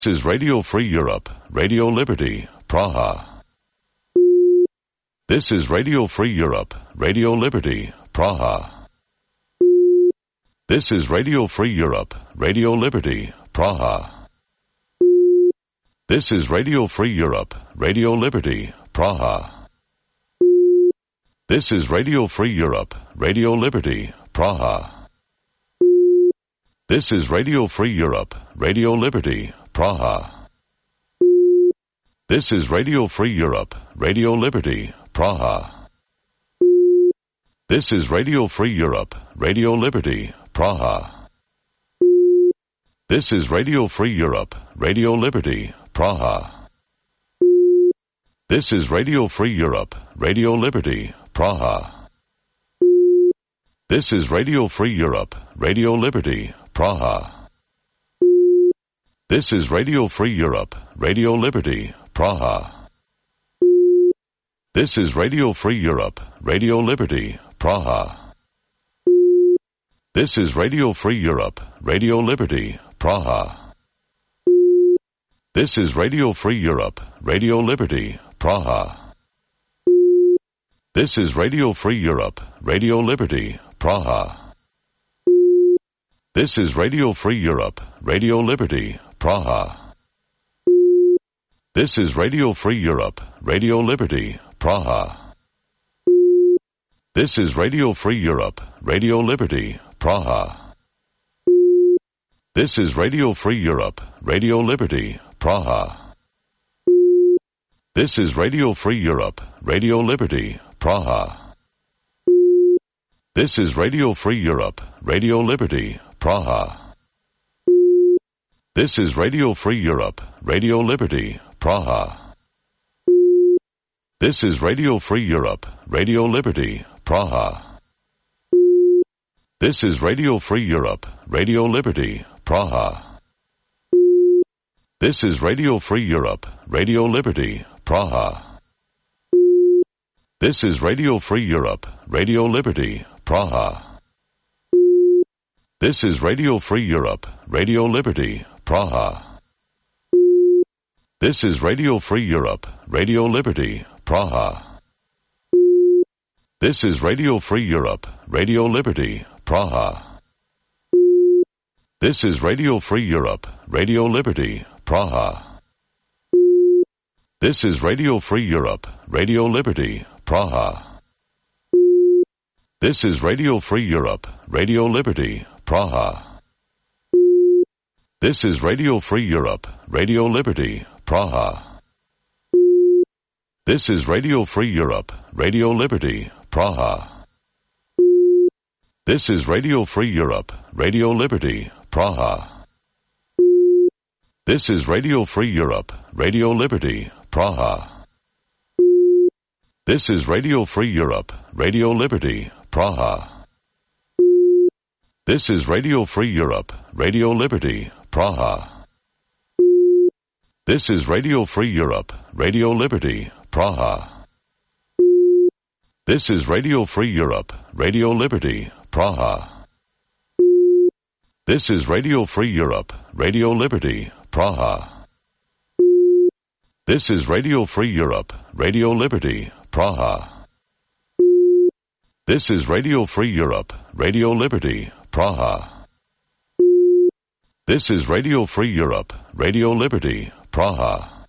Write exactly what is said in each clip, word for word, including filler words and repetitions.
This is Radio Free Europe, Radio Liberty, Praha. This is Radio Free Europe, Radio Liberty, Praha. This is Radio Free Europe, Radio Liberty, Praha. This is Radio Free Europe, Radio Liberty, Praha. This is Radio Free Europe, Radio Liberty, Praha. This is Radio Free Europe, Radio Liberty, Praha. This is Radio Free Europe, Radio Liberty, Praha. This is Radio Free Europe, Radio Liberty, Praha. This is Radio Free Europe, Radio Liberty, Praha. This is Radio Free Europe, Radio Liberty, Praha. This is Radio Free Europe, Radio Liberty, Praha. This is Radio Free Europe, Radio Liberty, Praha. This is Radio Free Europe, Radio Liberty, Praha. This is Radio Free Europe, Radio Liberty, Praha. This is Radio Free Europe, Radio Liberty, Praha. This is Radio Free Europe, Radio Liberty, Praha. This is Radio Free Europe, Radio Liberty, Praha. This is Radio Free Europe, Radio Liberty, Praha. This is Radio Free Europe, Radio Liberty, Praha. This is Radio Free Europe, Radio Liberty, Praha. This is Radio Free Europe, Radio Liberty, Praha. This is Radio Free Europe, Radio Liberty, Praha. This is Radio Free Europe, Radio Liberty, Praha. This is Radio Free Europe, Radio Liberty, Praha. This is Radio Free Europe, Radio Liberty, Praha. This is Radio Free Europe, Radio Liberty, Praha. This is Radio Free Europe, Radio Liberty, Praha. This is Radio Free Europe, Radio Liberty, Praha. This is Radio Free Europe, Radio Liberty, Praha. This is Radio Free Europe, Radio Liberty, Praha. This is Radio Free Europe, Radio Liberty, Praha. This is Radio Free Europe, Radio Liberty, Praha. This is Radio Free Europe, Radio Liberty, Praha. This is Radio Free Europe, Radio Liberty, Praha. This is Radio Free Europe, Radio Liberty, Praha. This is Radio Free Europe, Radio Liberty, Praha. This is Radio Free Europe, Radio Liberty, Praha. This is Radio Free Europe, Radio Liberty, Praha. This is Radio Free Europe, Radio Liberty, Praha. This is Radio Free Europe, Radio Liberty, Praha. This is Radio Free Europe, Radio Liberty, Praha. This is Radio Free Europe, Radio Liberty, Praha. This is Radio Free Europe, Radio Liberty, Praha. This is Radio Free Europe, Radio Liberty, Praha. This is Radio Free Europe, Radio Liberty, Praha.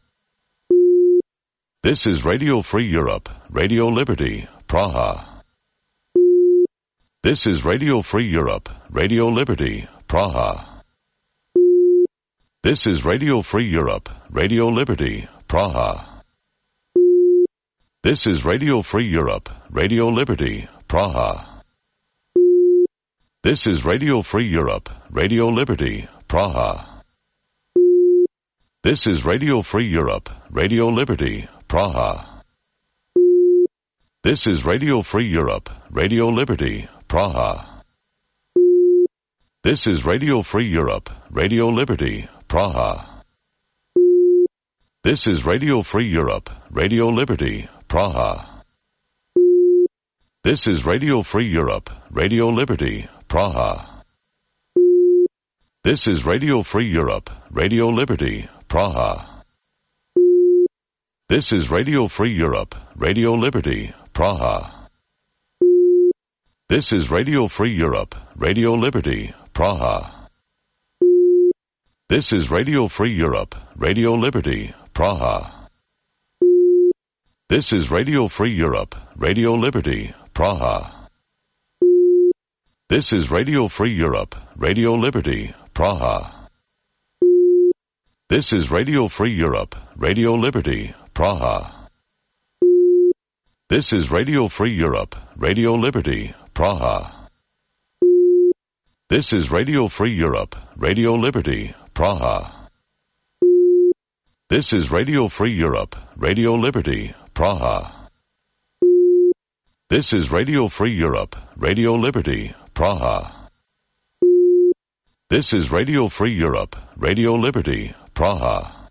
This is Radio Free Europe, Radio Liberty, Praha. This is Radio Free Europe, Radio Liberty, Praha. This is Radio Free Europe, Radio Liberty, Praha. This is Radio Free Europe, Radio Liberty, Praha. This is Radio Free Europe, Radio Liberty, Praha. This is Radio Free Europe, Radio Liberty, Praha. This is Radio Free Europe, Radio Liberty, Praha. This is Radio Free Europe, Radio Liberty, Praha. This is Radio Free Europe, Radio Liberty, Praha. This is Radio Free Europe, Radio Liberty, Praha. This is Radio Free Europe, Radio Liberty, Praha. This is Radio Free Europe, Radio Liberty, Praha. This is Radio Free Europe, Radio Liberty, Praha. This is Radio Free Europe, Radio Liberty, Praha. This is Radio Free Europe, Radio Liberty, Praha. This is Radio Free Europe, Radio Liberty, Praha. This is Radio Free Europe, Radio Liberty, Praha. This is Radio Free Europe, Radio Liberty, Praha. This is Radio Free Europe, Radio Liberty, Praha. This is Radio Free Europe, Radio Liberty, Praha. This is Radio Free Europe, Radio Liberty, Praha. This is Radio Free Europe, Radio Liberty, Praha.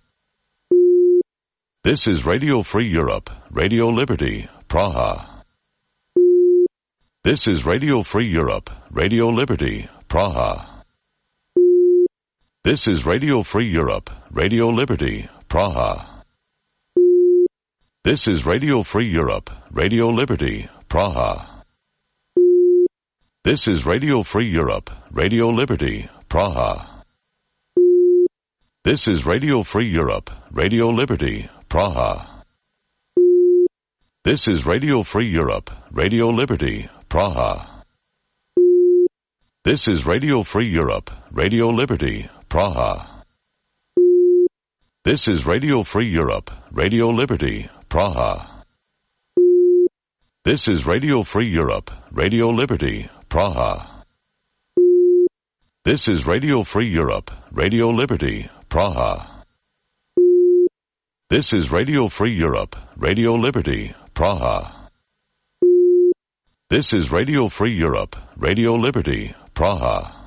This is Radio Free Europe, Radio Liberty, Praha. This is Radio Free Europe, Radio Liberty, Praha. This is Radio Free Europe, Radio Liberty, Praha. This is Radio Free Europe, Radio Liberty, Praha. This is Radio Free Europe, Radio Liberty, Praha. This is Radio Free Europe, Radio Liberty, Praha. This is Radio Free Europe, Radio Liberty, Praha. This is Radio Free Europe, Radio Liberty, Praha. This is Radio Free Europe, Radio Liberty, Praha. This is Radio Free Europe, Radio Liberty, Praha. This is Radio Free Europe, Radio Liberty, Praha. This is Radio Free Europe, Radio Liberty, Praha. This is Radio Free Europe, Radio Liberty, Praha.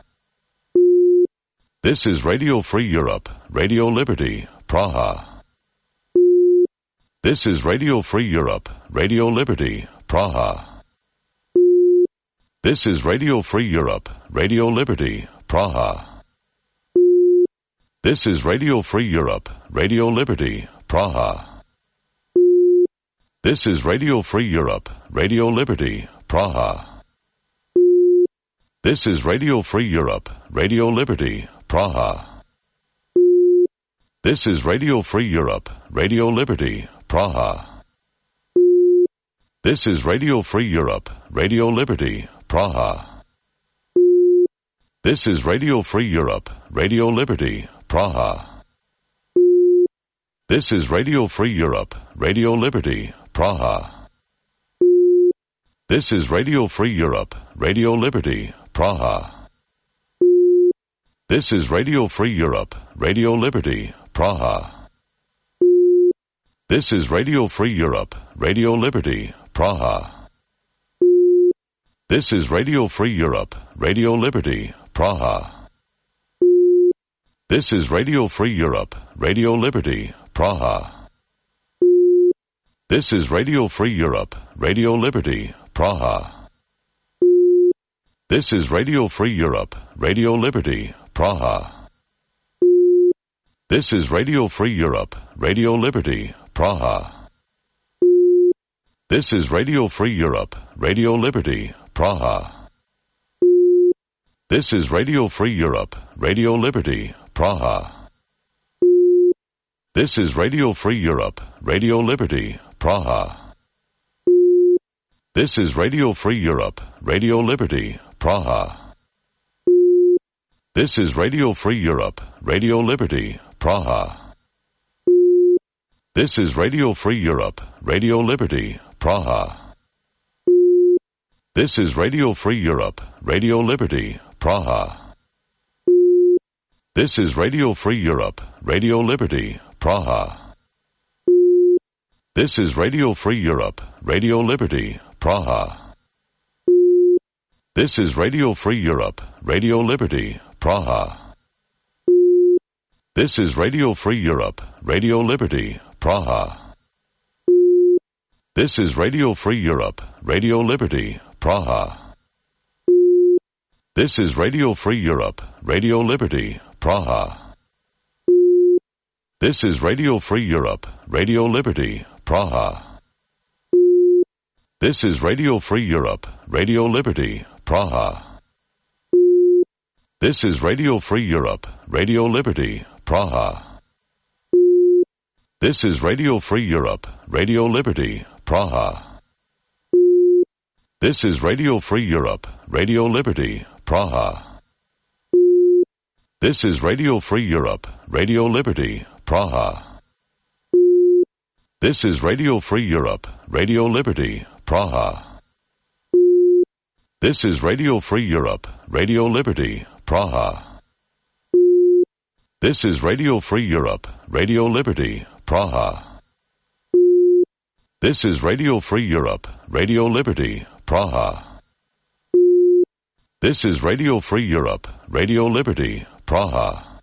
This is Radio Free Europe, Radio Liberty, Praha. This is Radio Free Europe, Radio Liberty, Praha. This is Radio Free Europe, Radio Liberty, Praha. This is Radio Free Europe, Radio Liberty, Praha. This is Radio Free Europe, Radio Liberty, Praha. This is Radio Free Europe, Radio Liberty, Praha. This is Radio Free Europe, Radio Liberty, Praha. This is Radio Free Europe, Radio Liberty, Praha. This is Radio Free Europe, Radio Liberty, Praha. This is Radio Free Europe, Radio Liberty, Praha. This is Radio Free Europe, Radio Liberty, Praha. This is Radio Free Europe, Radio Liberty, Praha. This is Radio Free Europe, Radio Liberty, Praha. This is Radio Free Europe, Radio Liberty, Praha. This is Radio Free Europe, Radio Liberty, Praha. This is Radio Free Europe, Radio Liberty, Praha. This is Radio Free Europe, Radio Liberty, Praha. This is Radio Free Europe, Radio Liberty, Praha. This is Radio Free Europe, Radio Liberty, Praha. This is Radio Free Europe, Radio Liberty, Praha. This is Radio Free Europe, Radio Liberty, Praha. This is Radio Free Europe, Radio Liberty, Praha. This is Radio Free Europe, Radio Liberty, Praha. This is Radio Free Europe, Radio Liberty, Praha. This is Radio Free Europe, Radio Liberty, Praha. This is Radio Free Europe, Radio Liberty, Praha. This is Radio Free Europe, Radio Liberty, Praha. This is Radio Free Europe, Radio Liberty, Praha. This is Radio Free Europe, Radio Liberty, Praha. This is Radio Free Europe, Radio Liberty, Praha. This is Radio Free Europe, Radio Liberty, Praha. This is Radio Free Europe, Radio Liberty, Praha. This is Radio Free Europe, Radio Liberty, Praha. This is Radio Free Europe, Radio Liberty, Praha. This is Radio Free Europe, Radio Liberty, Praha. This is Radio Free Europe, Radio Liberty, Praha. This is Radio Free Europe, Radio Liberty, Praha. This is Radio Free Europe, Radio Liberty, Praha. This is Radio Free Europe, Radio Liberty, Praha. This is Radio Free Europe, Radio Liberty, Praha. This is Radio Free Europe, Radio Liberty, Praha. This is Radio Free Europe, Radio Liberty, Praha.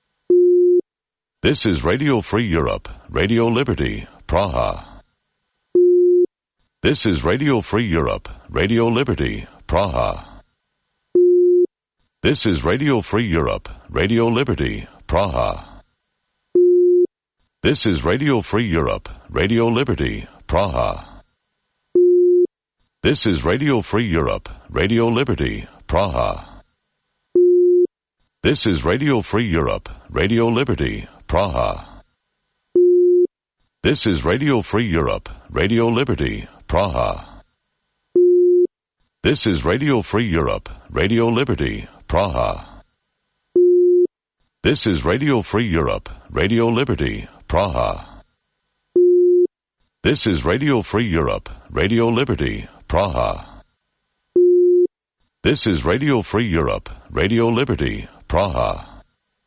This is Radio Free Europe, Radio Liberty, Praha. This is Radio Free Europe, Radio Liberty, Praha. This is Radio Free Europe, Radio Liberty, Praha. This is Radio Free Europe, Radio Liberty, Praha. This is Radio Free Europe, Radio Liberty, Praha. This is Radio Free Europe, Radio Liberty, Praha. This is Radio Free Europe, Radio Liberty, Praha. This is Radio Free Europe, Radio Liberty, Praha. This is Radio Free Europe, Radio Liberty, Praha. This is Radio Free Europe, Radio Liberty, Praha. This is Radio Free Europe, Radio Liberty, Praha.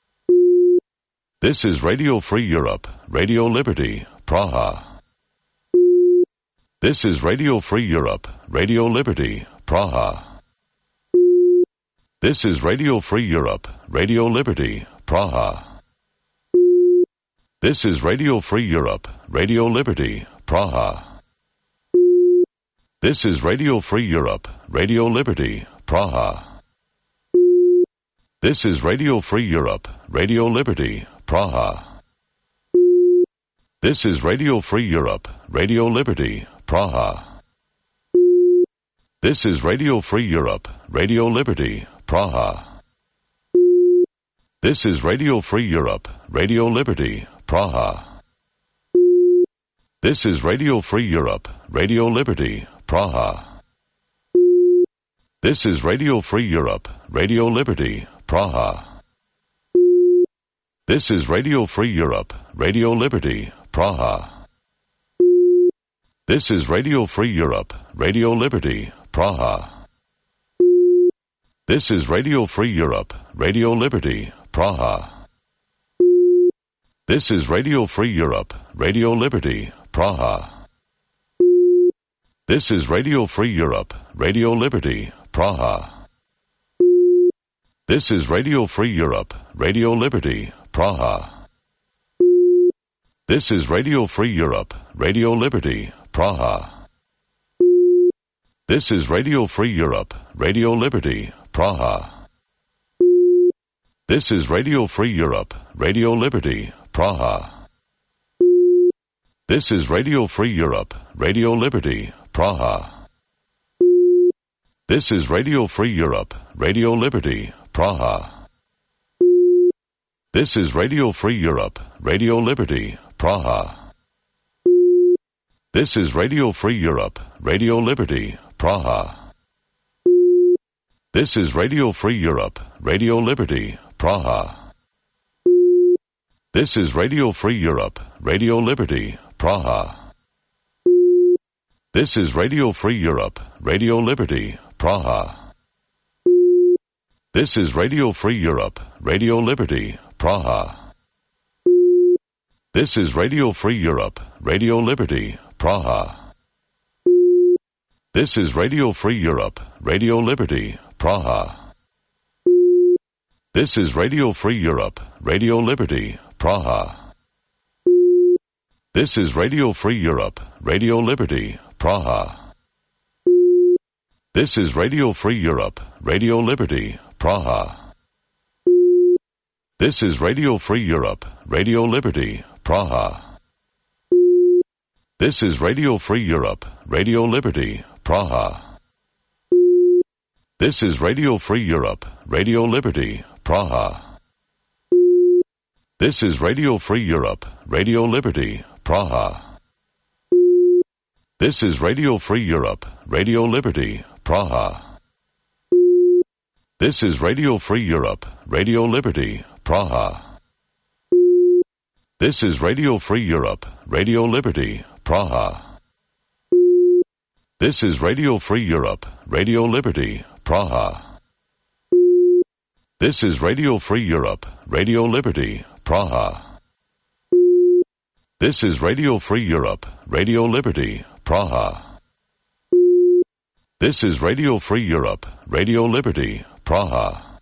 This is Radio Free Europe, Radio Liberty, Praha. This is Radio Free Europe, Radio Liberty, Praha. This is Radio Free Europe, Radio Liberty, Praha. This is Radio Free Europe, Radio Liberty, Praha. This is Radio Free Europe, Radio Liberty, Praha. This is Radio Free Europe, Radio Liberty, Praha. This is Radio Free Europe, Radio Liberty, Praha. This is Radio Free Europe, Radio Liberty, Praha. This is Radio Free Europe, Radio Liberty, Praha. This is Radio Free Europe, Radio Liberty, Praha. This is Radio Free Europe, Radio Liberty, Praha. This is Radio Free Europe, Radio Liberty, Praha. This is Radio Free Europe, Radio Liberty, Praha. This is Radio Free Europe, Radio Liberty, Praha. This is Radio Free Europe, Radio Liberty, Praha. This is Radio Free Europe, Radio Liberty, Praha. This is Radio Free Europe, Radio Liberty, Praha. This is Radio Free Europe, Radio Liberty, Praha. This is Radio Free Europe, Radio Liberty, Praha. This is Radio Free Europe, Radio Liberty, Praha. This is Radio Free Europe, Radio Liberty, Praha. This is Radio Free Europe, Radio Liberty, Praha. This is Radio Free Europe, Radio Liberty, Praha. This is Radio Free Europe, Radio Liberty, Praha. This is Radio Free Europe, Radio Liberty, Praha. This is Radio Free Europe, Radio Liberty, Praha. This is Radio Free Europe, Radio Liberty, Praha. This is Radio Free Europe, Radio Liberty, Praha. This is Radio Free Europe, Radio Liberty, Praha. This is Radio Free Europe, Radio Liberty, Praha. This is Radio Free Europe, Radio Liberty, Praha. This is Radio Free Europe, Radio Liberty, Praha. This is Radio Free Europe, Radio Liberty, Praha. This is Radio Free Europe, Radio Liberty, Praha. This is Radio Free Europe, Radio Liberty, Praha. This is Radio Free Europe, Radio Liberty, Praha. This is Radio Free Europe, Radio Liberty, Praha. This is Radio Free Europe, Radio Liberty, Praha. This is Radio Free Europe, Radio Liberty, Praha. This is Radio Free Europe, Radio Liberty, Praha. This is Radio Free Europe, Radio Liberty, Praha. This is Radio Free Europe, Radio Liberty, Praha. This is Radio Free Europe, Radio Liberty, Praha. This is Radio Free Europe, Radio Liberty, Praha.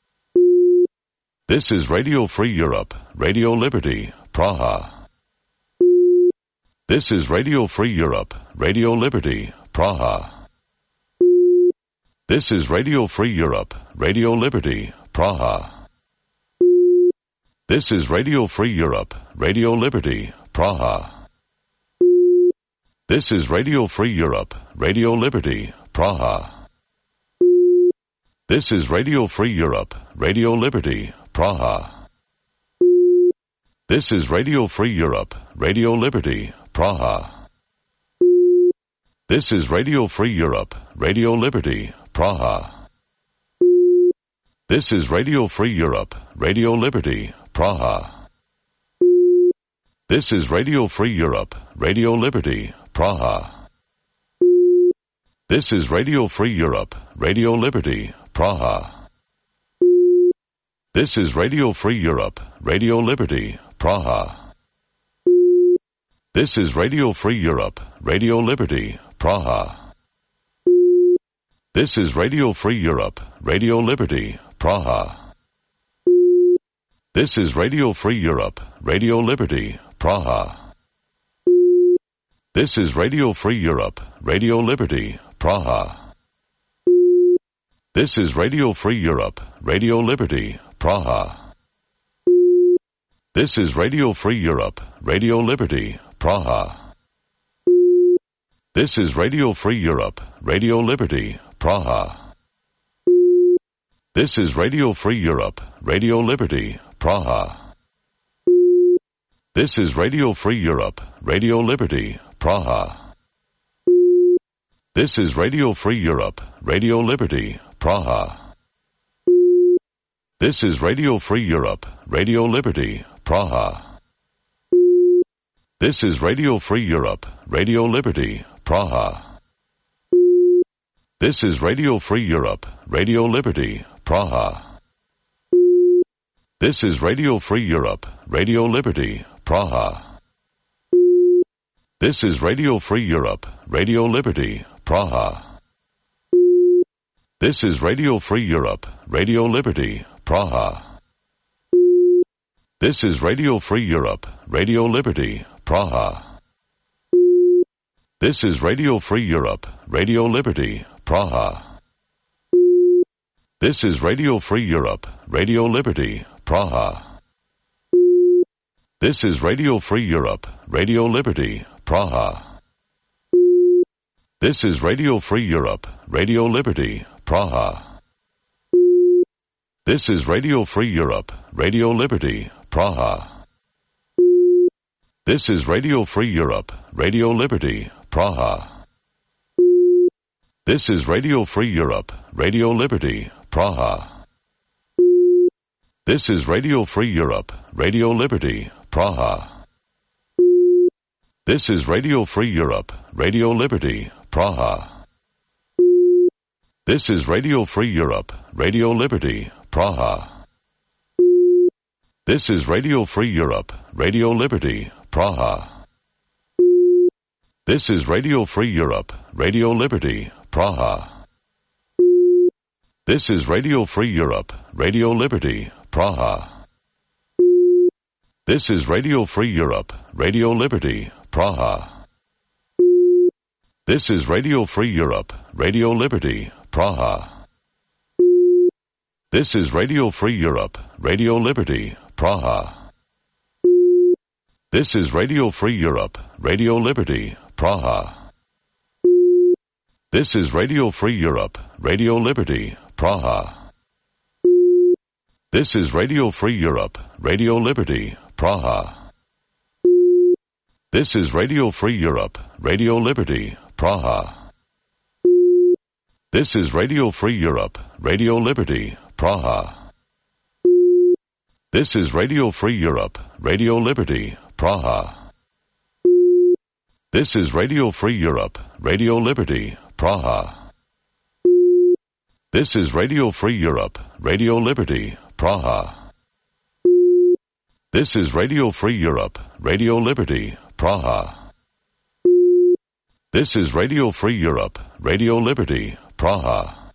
This is Radio Free Europe, Radio Liberty, Praha. This is Radio Free Europe, Radio Liberty, Praha. This is Radio Free Europe, Radio Liberty, Praha. This is Radio Free Europe, Radio Liberty, Praha. This is Radio Free Europe, Radio Liberty, Praha. This is Radio Free Europe, Radio Liberty, Praha. This is Radio Free Europe, Radio Liberty, Praha. This is Radio Free Europe, Radio Liberty, Praha. This is Radio Free Europe, Radio Liberty, Praha. This is Radio Free Europe, Radio Liberty, Praha. This is Radio Free Europe, Radio Liberty, Praha. This is Radio Free Europe, Radio Liberty, Praha. This is Radio Free Europe, Radio Liberty, Praha. This is Radio Free Europe, Radio Liberty, Praha. This is Radio Free Europe, Radio Liberty, Praha. This is Radio Free Europe, Radio Liberty, Praha. This is Radio Free Europe, Radio Liberty, Praha. This is Radio Free Europe, Radio Liberty, Praha. This is Radio Free Europe, Radio Liberty, Praha. This is Radio Free Europe, Radio Liberty, Praha. This is Radio Free Europe, Radio Liberty, Praha. This is Radio Free Europe, Radio Liberty, Praha. This is Radio Free Europe, Radio Liberty, Praha. This is Radio Free Europe, Radio Liberty, Praha. This is Radio Free Europe, Radio Liberty, Praha. This is Radio Free Europe, Radio Liberty, Praha. This is Radio Free Europe, Radio Liberty, Praha. This is Radio Free Europe, Radio Liberty, Praha. This is Radio Free Europe, Radio Liberty, Praha. This is Radio Free Europe, Radio Liberty, Praha. This is Radio Free Europe, Radio Liberty, Praha. This is Radio Free Europe, Radio Liberty, Praha. This is Radio Free Europe, Radio Liberty, Praha. This is Radio Free Europe, Radio Liberty, Praha. This is Radio Free Europe, Radio Liberty, Praha. This is Radio Free Europe, Radio Liberty, Praha. This is Radio Free Europe, Radio Liberty, Praha. This is Radio Free Europe, Radio Liberty, Praha. This is Radio Free Europe, Radio Liberty, Praha. This is Radio Free Europe, Radio Liberty, Praha. This is Radio Free Europe, Radio Liberty, Praha. This is Radio Free Europe, Radio Liberty, Praha. This is Radio Free Europe, Radio Liberty, Praha. This is Radio Free Europe, Radio Liberty, Praha. This is Radio Free Europe, Radio Liberty, Praha. This is Radio Free Europe, Radio Liberty, Praha. This is Radio Free Europe, Radio Liberty, Praha. This is Radio Free Europe, Radio Liberty, Praha. This is Radio Free Europe, Radio Liberty, Praha. This is Radio Free Europe, Radio Liberty, Praha. This is Radio Free Europe, Radio Liberty, Praha. This is Radio Free Europe, Radio Liberty, Praha. This is Radio Free Europe, Radio Liberty, Praha. This is Radio Free Europe, Radio Liberty, Praha. This is Radio Free Europe, Radio Liberty, Praha.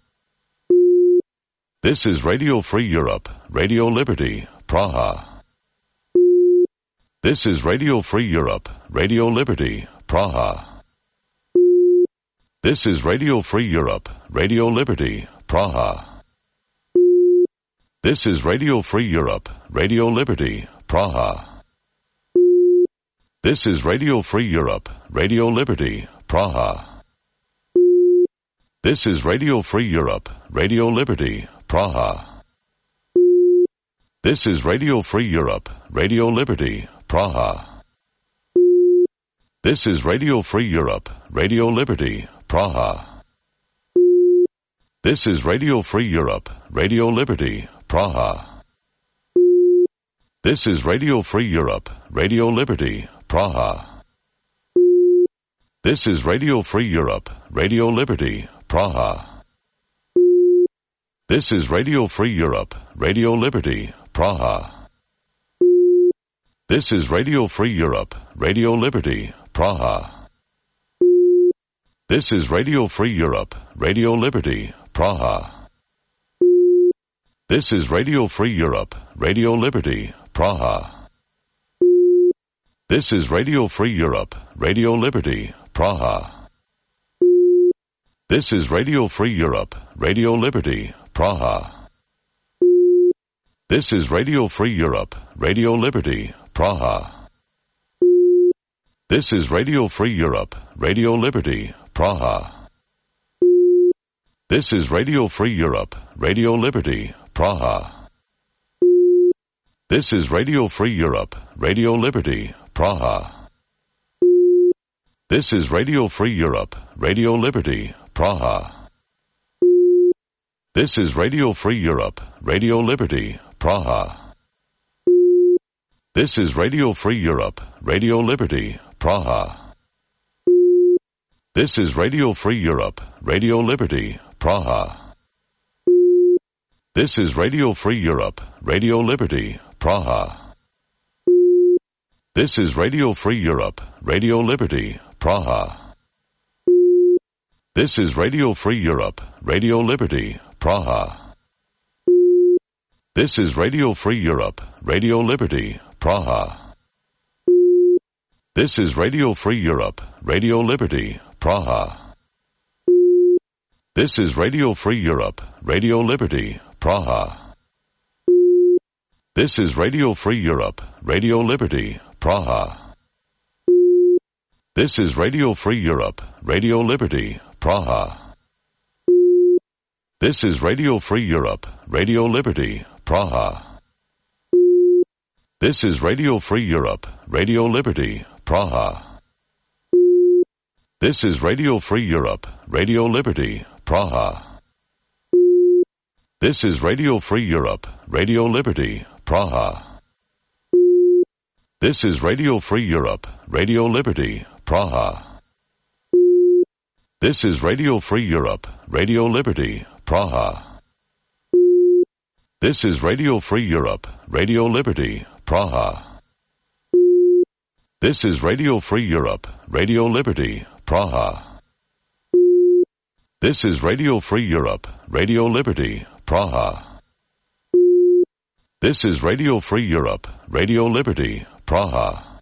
This is Radio Free Europe, Radio Liberty, Praha. This is Radio Free Europe, Radio Liberty, Praha. This is Radio Free Europe, Radio Liberty, Praha. This is Radio Free Europe, Radio Liberty, Praha. This is Radio Free Europe, Radio Liberty, Praha. This is Radio Free Europe, Radio Liberty, Praha. This is Radio Free Europe, Radio Liberty, Praha. This is Radio Free Europe, Radio Liberty, Praha. This is Radio Free Europe, Radio Liberty, Praha. This is Radio Free Europe, Radio Liberty, Praha. This is Radio Free Europe, Radio Liberty, Praha. This is Radio Free Europe, Radio Liberty, Praha. This is Radio Free Europe, Radio Liberty, Praha. This is Radio Free Europe, Radio Liberty, Praha. This is Radio Free Europe, Radio Liberty, Praha. This is Radio Free Europe, Radio Liberty, Praha. This is Radio Free Europe, Radio Liberty, Praha. This is Radio Free Europe, Radio Liberty, Praha. This is Radio Free Europe, Radio Liberty, Praha. This is Radio Free Europe, Radio Liberty, Praha. This is Radio Free Europe, Radio Liberty, Praha. This is Radio Free Europe, Radio Liberty, Praha. This is Radio Free Europe, Radio Liberty, Praha. This is Radio Free Europe, Radio Liberty, Praha. This is Radio Free Europe, Radio Liberty, Praha. This is Radio Free Europe, Radio Liberty, Praha. This is Radio Free Europe, Radio Liberty, Praha. This is Radio Free Europe, Radio Liberty, Praha. This is Radio Free Europe, Radio Liberty, Praha. This is Radio Free Europe, Radio Liberty, Praha. This is Radio Free Europe, Radio Liberty, Praha. This is Radio Free Europe, Radio Liberty, Praha. This is Radio Free Europe, Radio Liberty, Praha. This is Radio Free Europe, Radio Liberty, Praha. This is Radio Free Europe, Radio Liberty, Praha. This is Radio Free Europe, Radio Liberty, Praha. This is Radio Free Europe, Radio Liberty, Praha. This is Radio Free Europe, Radio Liberty, Praha. This is Radio Free Europe, Radio Liberty, Praha. This is Radio Free Europe, Radio Liberty, Praha. This is Radio Free Europe, Radio Liberty, Praha. This is Radio Free Europe, Radio Liberty, Praha. This is Radio Free Europe, Radio Liberty, Praha.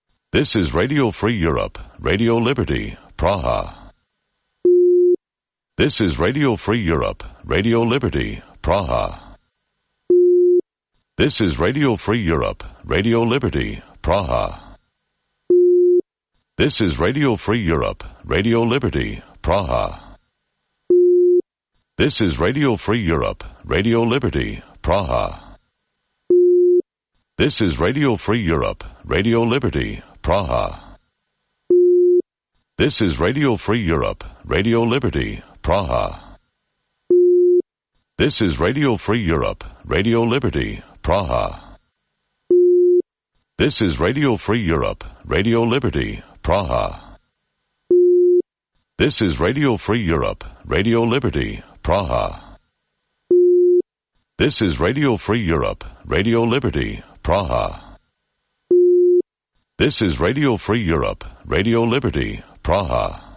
This is Radio Free Europe, Radio Liberty, Praha. This is Radio Free Europe, Radio Liberty, Praha. This is Radio Free Europe, Radio Liberty, Praha. This is Radio Free Europe, Radio Liberty, Praha. This is Radio Free Europe, Radio Liberty, Praha. This is Radio Free Europe, Radio Liberty, Praha. This is Radio Free Europe, Radio Liberty, Praha. This is Radio Free Europe, Radio Liberty, Praha. This is Radio Free Europe, Radio Liberty, Praha. This is Radio Free Europe, Radio Liberty, Praha. This is Radio Free Europe, Radio Liberty, Praha. This is Radio Free Europe, Radio Liberty, Praha.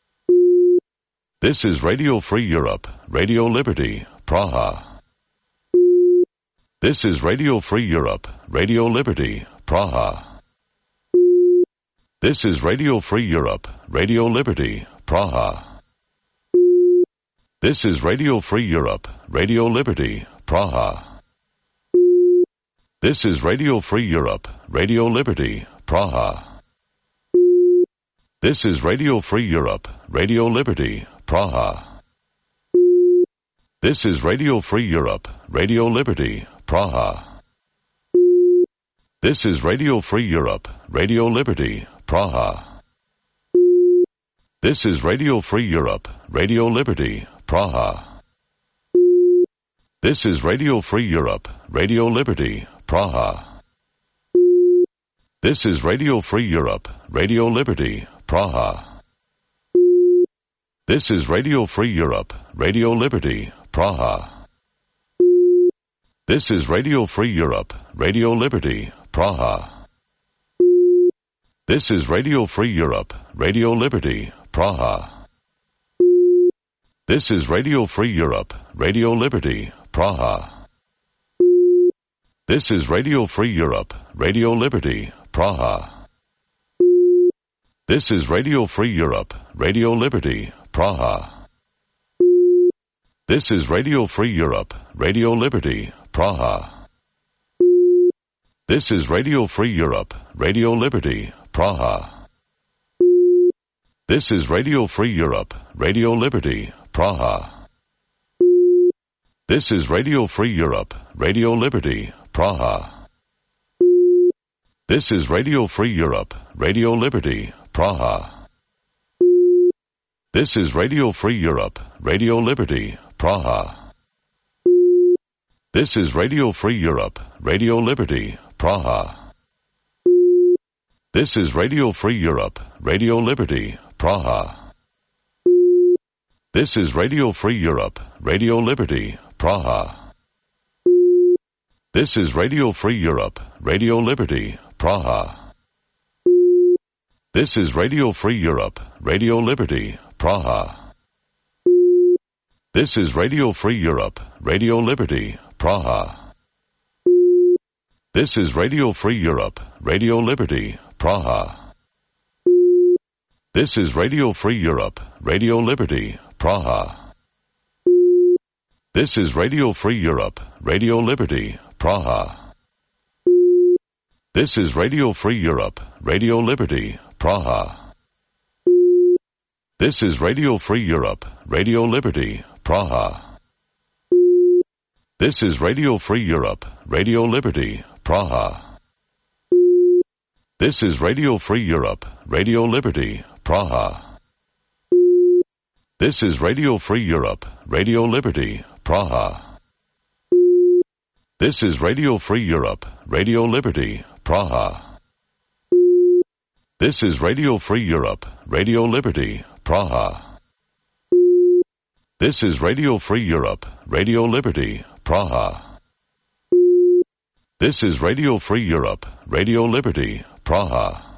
This is Radio Free Europe, Radio Liberty, Praha. This is Radio Free Europe, Radio Liberty, Praha. This is Radio Free Europe, Radio Liberty, Praha. This is Radio Free Europe, Radio Liberty, Praha. This is Radio Free Europe, Radio Liberty, Praha. This is Radio Free Europe, Radio Liberty, Praha. This is Radio Free Europe, Radio Liberty, Praha. This is Radio Free Europe, Radio Liberty, Praha. This is Radio Free Europe, Radio Liberty, Praha. This is Radio Free Europe, Radio Liberty, Praha. This is Radio Free Europe, Radio Liberty, Praha. This is Radio Free Europe, Radio Liberty, Praha. This is Radio Free Europe, Radio Liberty, Praha. This is Radio Free Europe, Radio Liberty, Praha. This is Radio Free Europe, Radio Liberty, Praha. This is Radio Free Europe, Radio Liberty, Praha. This is Radio Free Europe, Radio Liberty, Praha. This is Radio Free Europe, Radio Liberty, Praha. This is Radio Free Europe, Radio Liberty, Praha. This is Radio Free Europe, Radio Liberty, Praha. This is Radio Free Europe, Radio Liberty, Praha. This is Radio Free Europe, Radio Liberty, Praha. This is Radio Free Europe, Radio Liberty, Praha. This is Radio Free Europe, Radio Liberty, Praha. This is Radio Free Europe, Radio Liberty, Praha. This is Radio Free Europe, Radio Liberty, Praha. This is Radio Free Europe, Radio Liberty, Praha. This is Radio Free Europe, Radio Liberty, Praha. This is Radio Free Europe, Radio Liberty, Praha. This is Radio Free Europe, Radio Liberty, Praha. This is Radio Free Europe, Radio Liberty, Praha. This is Radio Free Europe, Radio Liberty, Praha. This is Radio Free Europe, Radio Liberty, Praha. This is Radio Free Europe, Radio Liberty, Praha. This is Radio Free Europe, Radio Liberty, Praha. This is Radio Free Europe, Radio Liberty, Praha. This is Radio Free Europe, Radio Liberty, Praha. This is Radio Free Europe, Radio Liberty, Praha. This is Radio Free Europe, Radio Liberty, Praha. This is Radio Free Europe, Radio Liberty, Praha. This is Radio Free Europe, Radio Liberty, Praha.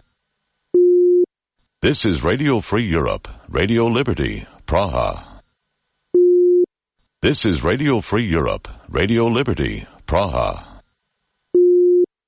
This is Radio Free Europe, Radio Liberty, Praha. This is Radio Free Europe, Radio Liberty, Praha.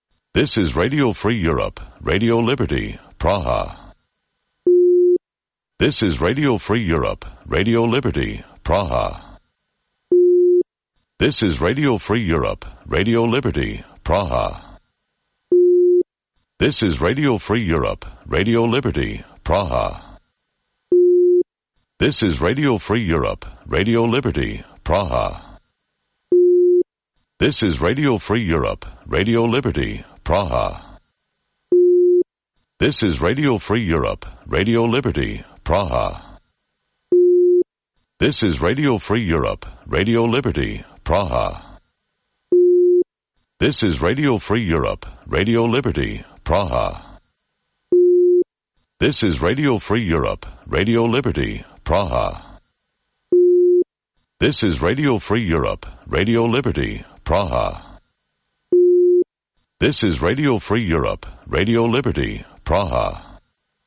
This is Radio Free Europe, Radio Liberty, Praha. This is Radio Free Europe, Radio Liberty, Praha. This is Radio Free Europe, Radio Liberty, Praha. This is Radio Free Europe, Radio Liberty, Praha. This is Radio Free Europe, Radio Liberty, Praha. This is Radio Free Europe, Radio Liberty, Praha. This is Radio Free Europe, Radio Liberty, Praha. This is Radio Free Europe, Radio Liberty, Praha. This is Radio Free Europe, Radio Liberty, Praha. This is Radio Free Europe, Radio Liberty, Praha. This is Radio Free Europe, Radio Liberty, Praha. This is Radio Free Europe, Radio Liberty, Praha.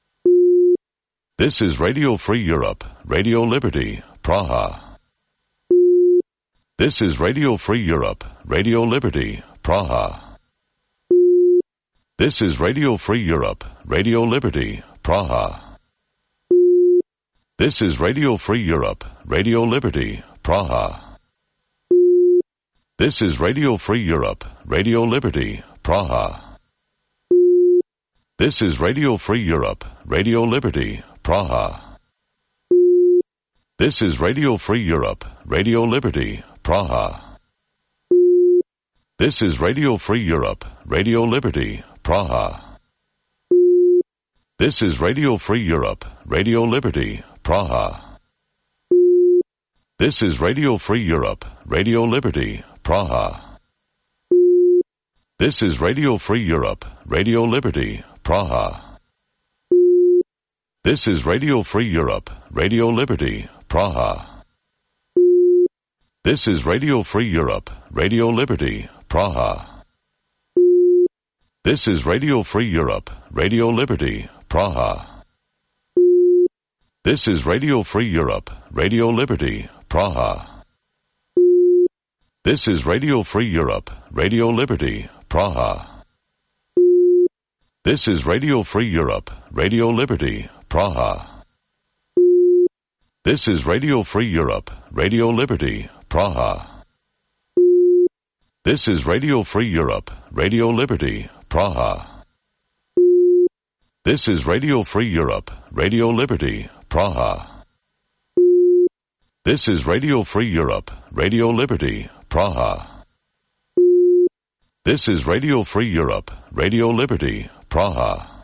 This is Radio Free Europe, Radio Liberty, Praha. This is Radio Free Europe, Radio Liberty, Praha. This is Radio Free Europe, Radio Liberty, Praha. This is Radio Free Europe, Radio Liberty, Praha. This is Radio Free Europe, Radio Liberty, Praha. This is Radio Free Europe, Radio Liberty, Praha. This is Radio Free Europe, Radio Liberty, Praha. This is Radio Free Europe, Radio Liberty, Praha. This is Radio Free Europe, Radio Liberty, Praha. This is Radio Free Europe, Radio Liberty, Praha. This is Radio Free Europe, Radio Liberty, Praha. This is Radio Free Europe, Radio Liberty, Praha. This is Radio Free Europe, Radio Liberty, Praha. This is Radio Free Europe, Radio Liberty, Praha. This is Radio Free Europe, Radio Liberty, Praha. This is Radio Free Europe, Radio Liberty, Praha. This is Radio Free Europe, Radio Liberty, Praha. This is Radio Free Europe, Radio Liberty, Praha. This is Radio Free Europe, Radio Liberty, Praha. This is Radio Free Europe, Radio Liberty, Praha. This is Radio Free Europe, Radio Liberty, Praha. This is Radio Free Europe, Radio Liberty, Praha.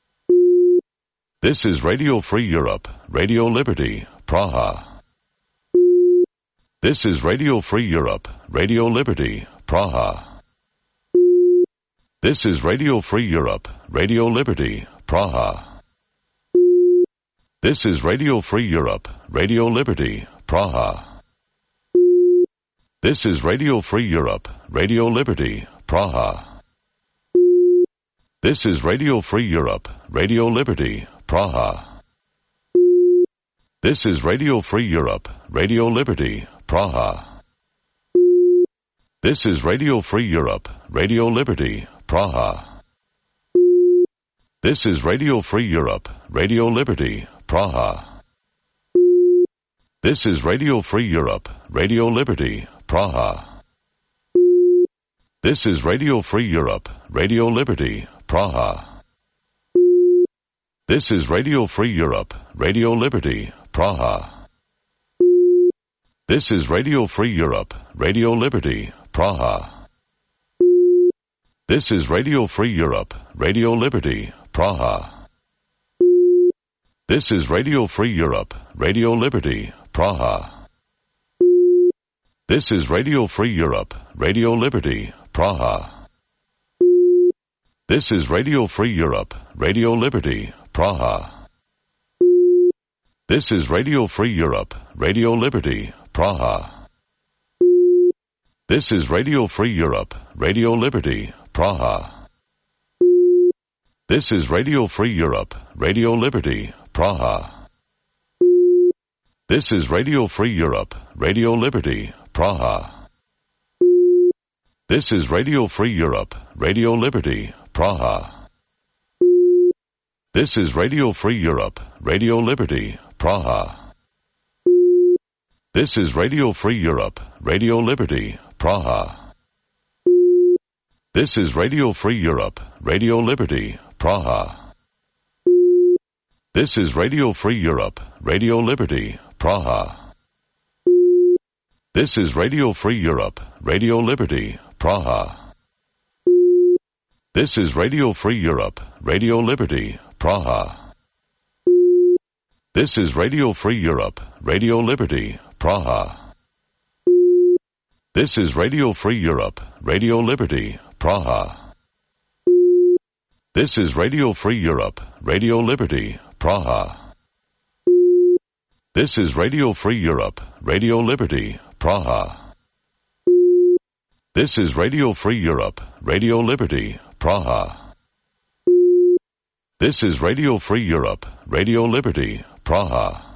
This is Radio Free Europe, Radio Liberty, Praha. This is Radio Free Europe, Radio Liberty, Praha. This is Radio Free Europe, Radio Liberty, Praha. This is Radio Free Europe, Radio Liberty, Praha. This is Radio Free Europe, Radio Liberty, Praha. This is Radio Free Europe, Radio Liberty, Praha. This is Radio Free Europe, Radio Liberty, Praha. This is Radio Free Europe, Radio Liberty, Praha. This is Radio Free Europe, Radio Liberty, Praha. This is Radio Free Europe, Radio Liberty, Praha. This is Radio Free Europe, Radio Liberty, Praha. This is Radio Free Europe, Radio Liberty, Praha. This is Radio Free Europe, Radio Liberty, Praha. This is Radio Free Europe, Radio Liberty, Praha. This is Radio Free Europe, Radio Liberty, Praha. This is Radio Free Europe, Radio Liberty, Praha. This is Radio Free Europe, Radio Liberty, Praha. This is Radio Free Europe, Radio Liberty, Praha. This is Radio Free Europe, Radio Liberty, Praha. This is Radio Free Europe, Radio Liberty, Praha. This is Radio Free Europe, Radio Liberty, Praha. This is Radio Free Europe, Radio Liberty, Praha. This is Radio Free Europe, Radio Liberty, Praha. This is Radio Free Europe, Radio Liberty, Praha. This is Radio Free Europe, Radio Liberty, Praha. This is Radio Free Europe, Radio Liberty, Praha. This is Radio Free Europe, Radio Liberty, Praha. This is Radio Free Europe, Radio Liberty, Praha. This is Radio Free Europe, Radio Liberty, Praha. This is Radio Free Europe, Radio Liberty, Praha. This is Radio Free Europe, Radio Liberty, Praha. This is Radio Free Europe, Radio Liberty, Praha. This is Radio Free Europe, Radio Liberty, Praha. This is Radio Free Europe, Radio Liberty, Praha.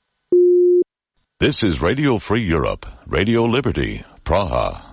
This is Radio Free Europe, Radio Liberty, Praha.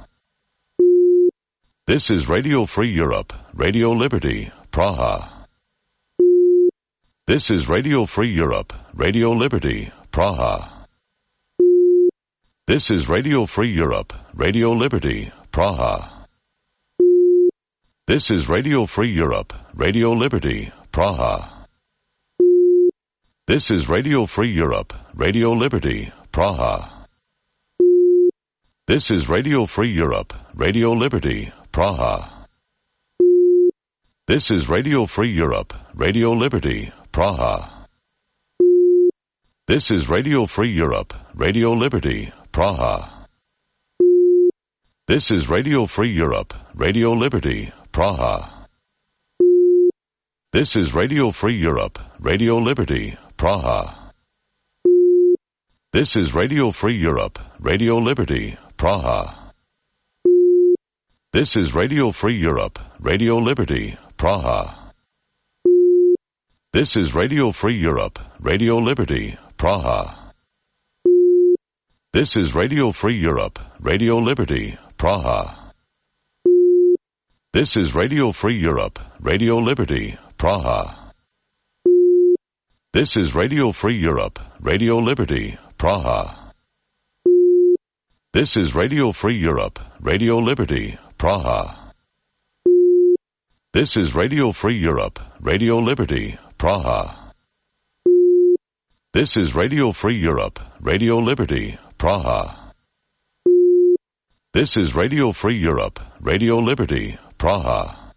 This is Radio Free Europe, Radio Liberty, Praha. This is Radio Free Europe, Radio Liberty, Praha. This is Radio Free Europe, Radio Liberty, Praha. This is Radio Free Europe, Radio Liberty, Praha. This is Radio Free Europe, Radio Liberty, Praha. This is Radio Free Europe, Radio Liberty, Praha. This is Radio Free Europe, Radio Liberty, Praha. This is Radio Free Europe, Radio Liberty, Praha. This is Radio Free Europe, Radio Liberty, Praha. This is Radio Free Europe, Radio Liberty, Praha. This is Radio Free Europe, Radio Liberty, Praha. This is Radio Free Europe, Radio Liberty, Praha. This is Radio Free Europe, Radio Liberty, Praha. This is Radio Free Europe, Radio Liberty, Praha. This is Radio Free Europe, Radio Liberty, Praha. This is Radio Free Europe, Radio Liberty, Praha. This is Radio Free Europe, Radio Liberty, Praha. This is Radio Free Europe, Radio Liberty, Praha. This is Radio Free Europe, Radio Liberty, Praha. This is Radio Free Europe, Radio Liberty, Praha.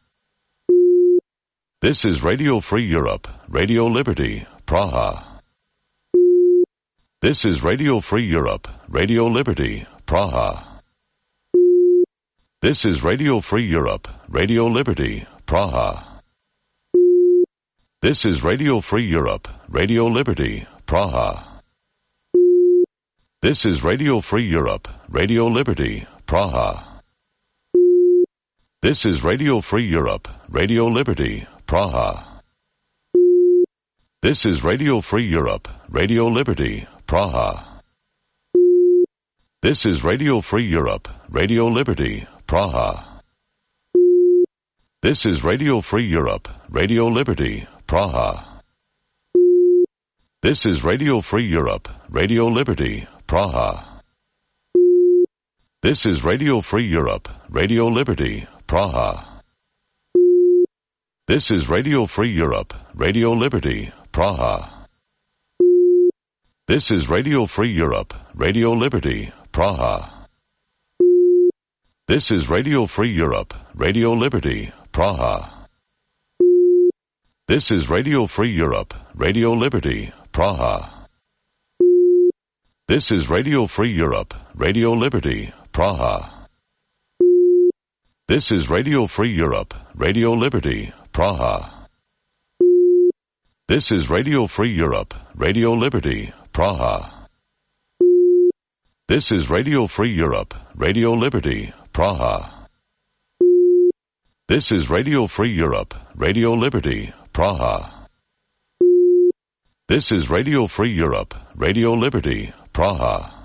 This is Radio Free Europe, Radio Liberty, Praha. This is Radio Free Europe, Radio Liberty, Praha. This is Radio Free Europe, Radio Liberty, Praha. This is Radio Free Europe, Radio Liberty, Praha. This is Radio Free Europe, Radio Liberty, Praha. This is Radio Free Europe, Radio Liberty, Praha. This is Radio Free Europe, Radio Liberty, Praha. This is Radio Free Europe, Radio Liberty, Praha. This is Radio Free Europe, Radio Liberty, Praha. This is Radio Free Europe, Radio Liberty, Praha. This is Radio Free Europe, Radio Liberty, Praha. This is Radio Free Europe, Radio Liberty, Praha. This is Radio Free Europe, Radio Liberty, Praha. This is Radio Free Europe, Radio Liberty, Praha. This is Radio Free Europe, Radio Liberty, Praha. This is Radio Free Europe, Radio Liberty, Praha. This is Radio Free Europe, Radio Liberty, Praha. This is Radio Free Europe, Radio Liberty, Praha. This is Radio Free Europe, Radio Liberty, Praha. This is Radio Free Europe, Radio Liberty, Praha. This is Radio Free Europe, Radio Liberty, Praha.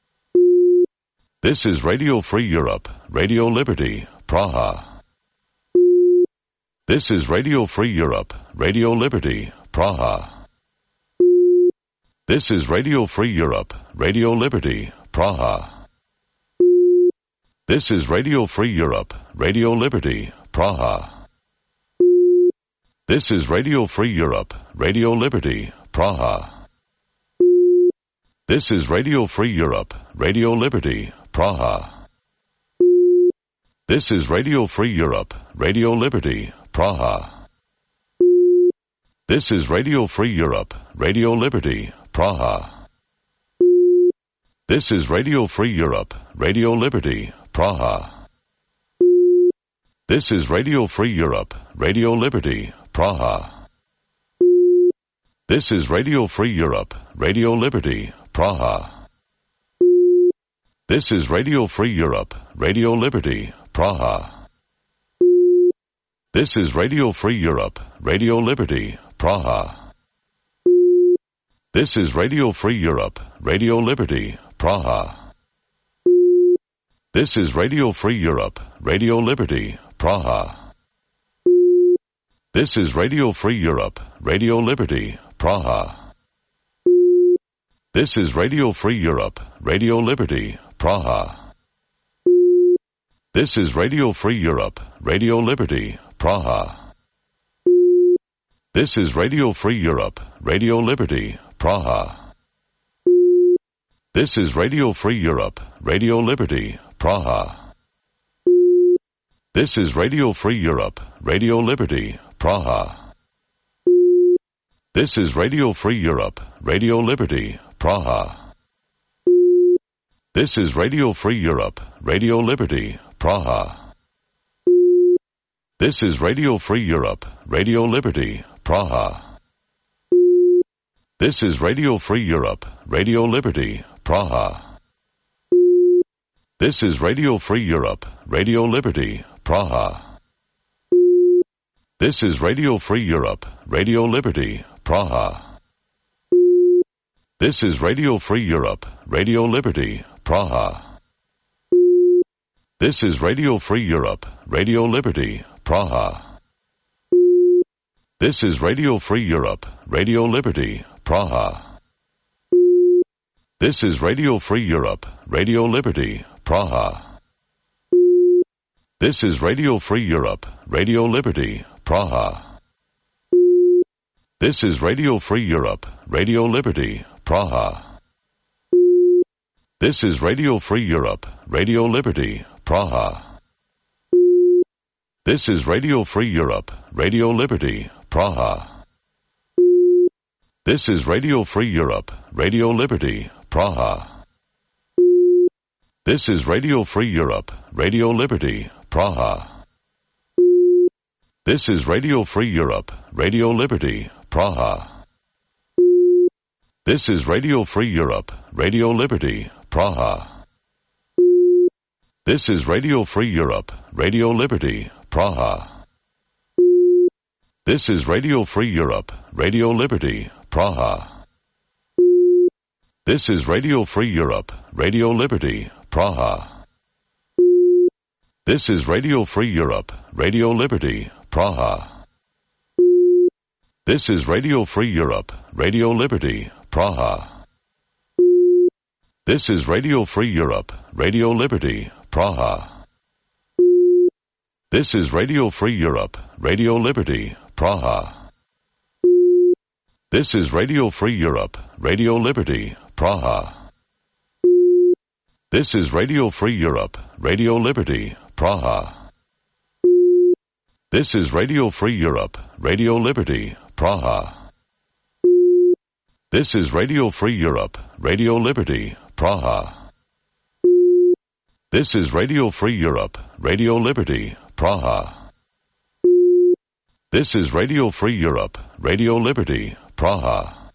This is Radio Free Europe, Radio Liberty, Praha. This is Radio Free Europe, Radio Liberty, Praha. This is Radio Free Europe, Radio Liberty, Praha. This is Radio Free Europe, Radio Liberty, Praha. This is Radio Free Europe, Radio Liberty, Praha. This is Radio Free Europe, Radio Liberty, Praha. This is Radio Free Europe, Radio Liberty, Praha. This is Radio Free Europe, Radio Liberty, Praha. This is Radio Free Europe, Radio Liberty, Praha. This is Radio Free Europe, Radio Liberty, Praha. This is Radio Free Europe, Radio Liberty, Praha. This is Radio Free Europe, Radio Liberty, Praha. This is Radio Free Europe, Radio Liberty, Praha. This is Radio Free Europe, Radio Liberty, Praha. This is Radio Free Europe, Radio Liberty, Praha. This is Radio Free Europe, Radio Liberty, Praha. This is Radio Free Europe, Radio Liberty, Praha. This is Radio Free Europe, Radio Liberty, Praha. This is Radio Free Europe, Radio Liberty, Praha. This is Radio Free Europe, Radio Liberty, Praha. This is Radio Free Europe, Radio Liberty, Praha. This is Radio Free Europe, Radio Liberty, Praha. This is Radio Free Europe, Radio Liberty, Praha. This is Radio Free Europe, Radio Liberty, Praha. This is Radio Free Europe, Radio Liberty, Praha. This is Radio Free Europe, Radio Liberty, Praha. This is Radio Free Europe, Radio Liberty, Praha. This is Radio Free Europe, Radio Liberty, Praha. This is Radio Free Europe, Radio Liberty, Praha. This is Radio Free Europe, Radio Liberty, Praha. This is Radio Free Europe, Radio Liberty, Praha. This is Radio Free Europe, Radio Liberty, Praha. This is Radio Free Europe, Radio Liberty, Praha. This is Radio Free Europe, Radio Liberty, Praha. This is Radio Free Europe, Radio Liberty, Praha. This is Radio Free Europe, Radio Liberty, Praha. This is Radio Free Europe, Radio Liberty, Praha. This is Radio Free Europe, Radio Liberty, Praha. This is Radio Free Europe, Radio Liberty, Praha. This is Radio Free Europe, Radio Liberty, Praha. This is Radio Free Europe, Radio Liberty, Praha. This is Radio Free Europe, Radio Liberty, Praha. This is Radio Free Europe, Radio Liberty, Praha. This is Radio Free Europe, Radio Liberty, Praha. This is Radio Free Europe, Radio Liberty, Praha. This is Radio Free Europe, Radio Liberty, Praha. This is Radio Free Europe, Radio Liberty, Praha. This is Radio Free Europe, Radio Liberty, Praha. This is Radio Free Europe, Radio Liberty, Praha. This is Radio Free Europe, Radio Liberty, Praha. This is Radio Free Europe, Radio Liberty, Praha. This is Radio Free Europe, Radio Liberty, Praha.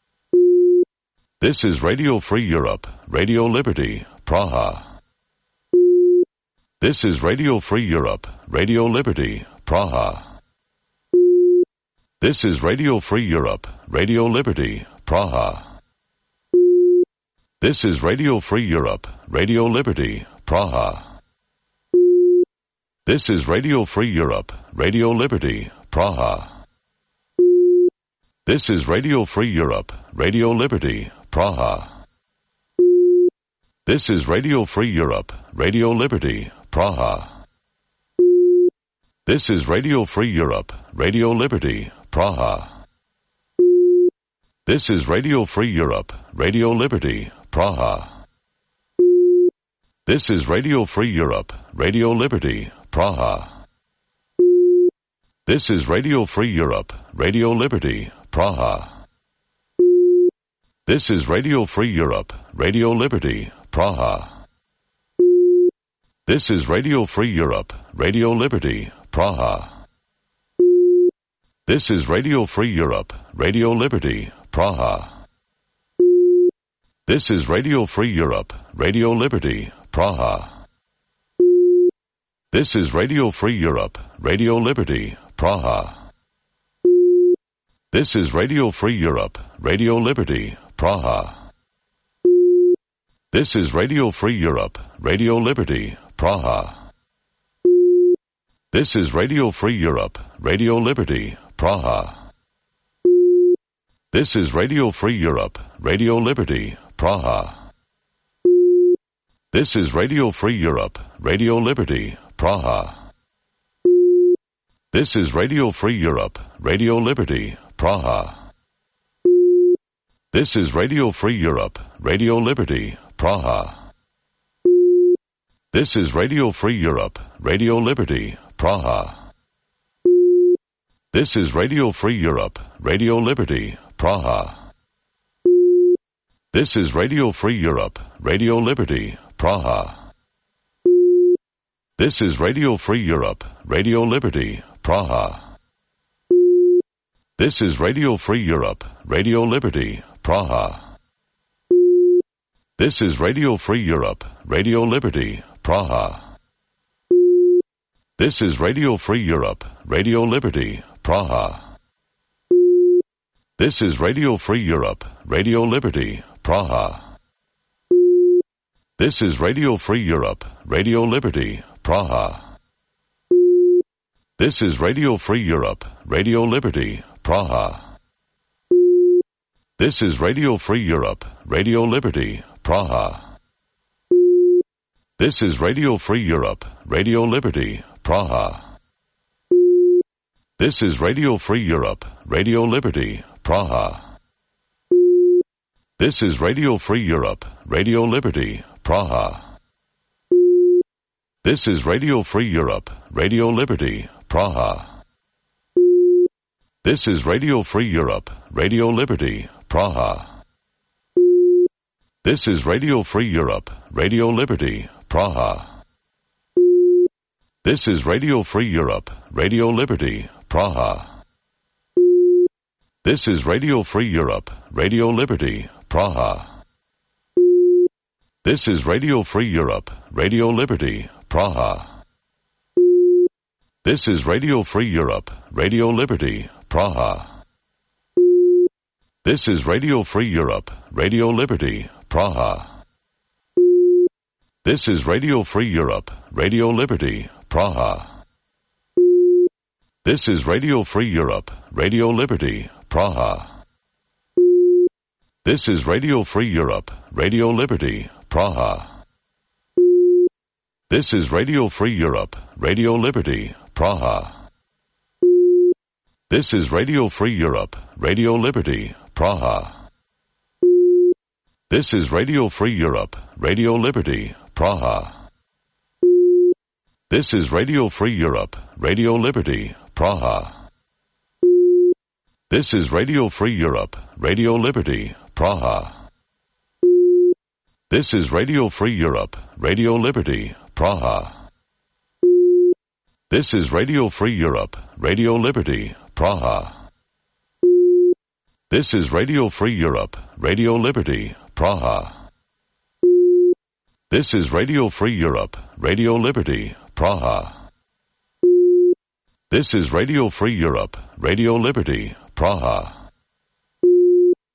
This is Radio Free Europe, Radio Liberty, Praha. This is Radio Free Europe, Radio Liberty, Praha. This is Radio Free Europe, Radio Liberty, Praha. This is Radio Free Europe, Radio Liberty, Praha. This is Radio Free Europe, Radio Liberty, Praha. This is Radio Free Europe, Radio Liberty, Praha. This is Radio Free Europe, Radio Liberty, Praha. This is Radio Free Europe, Radio Liberty, Praha. This is Radio Free Europe, Radio Liberty, Praha. This is Radio Free Europe, Radio Liberty, Praha. This is Radio Free Europe, Radio Liberty, Praha. This is Radio Free Europe, Radio Liberty, Praha. This is Radio Free Europe, Radio Liberty, Praha. This is Radio Free Europe, Radio Liberty, Praha. This is Radio Free Europe, Radio Liberty, Praha. This is Radio Free Europe, Radio Liberty, Praha. This is Radio Free Europe, Radio Liberty, Praha. This is Radio Free Europe, Radio Liberty, Praha. This is Radio Free Europe, Radio Liberty, Praha. This is Radio Free Europe, Radio Liberty, Praha. This is Radio Free Europe, Radio Liberty, Praha. This is Radio Free Europe, Radio Liberty, Praha. This is Radio Free Europe, Radio Liberty, Praha. This is Radio Free Europe, Radio Liberty, Praha. This is Radio Free Europe, Radio Liberty, Praha. This is Radio Free Europe, Radio Liberty, Praha. This is Radio Free Europe, Radio Liberty, Praha. This is Radio Free Europe, Radio Liberty, Praha. This is Radio Free Europe, Radio Liberty, Praha. This is Radio Free Europe, Radio Liberty, Praha. This is Radio Free Europe, Radio Liberty, Praha. This is Radio Free Europe, Radio Liberty, Praha. This is Radio Free Europe, Radio Liberty, Praha. This is Radio Free Europe, Radio Liberty, Praha. This is Radio Free Europe, Radio Liberty, Praha. This is Radio Free Europe, Radio Liberty, Praha. This is Radio Free Europe, Radio Liberty, Praha. This is Radio Free Europe, Radio Liberty, Praha. This is Radio Free Europe, Radio Liberty, Praha. This is Radio Free Europe, Radio Liberty, Praha. This is Radio Free Europe, Radio Liberty, Praha. This is Radio Free Europe, Radio Liberty, Praha. This is Radio Free Europe, Radio Liberty, Praha. This is Radio Free Europe, Radio Liberty, Praha. This is Radio Free Europe, Radio Liberty, Praha. This is Radio Free Europe, Radio Liberty, Praha. This is Radio Free Europe, Radio Liberty, Praha. This is Radio Free Europe, Radio Liberty, Praha. This is Radio Free Europe, Radio Liberty, Praha. This is Radio Free Europe, Radio Liberty, Praha. This is Radio Free Europe, Radio Liberty, Praha. This is Radio Free Europe, Radio Liberty, Praha. This is Radio Free Europe, Radio Liberty, Praha. This is Radio Free Europe, Radio Liberty, Praha. This is Radio Free Europe, Radio Liberty, Praha. This is Radio Free Europe, Radio Liberty, Praha. This is Radio Free Europe, Radio Liberty, Praha. This is Radio Free Europe, Radio Liberty, Praha.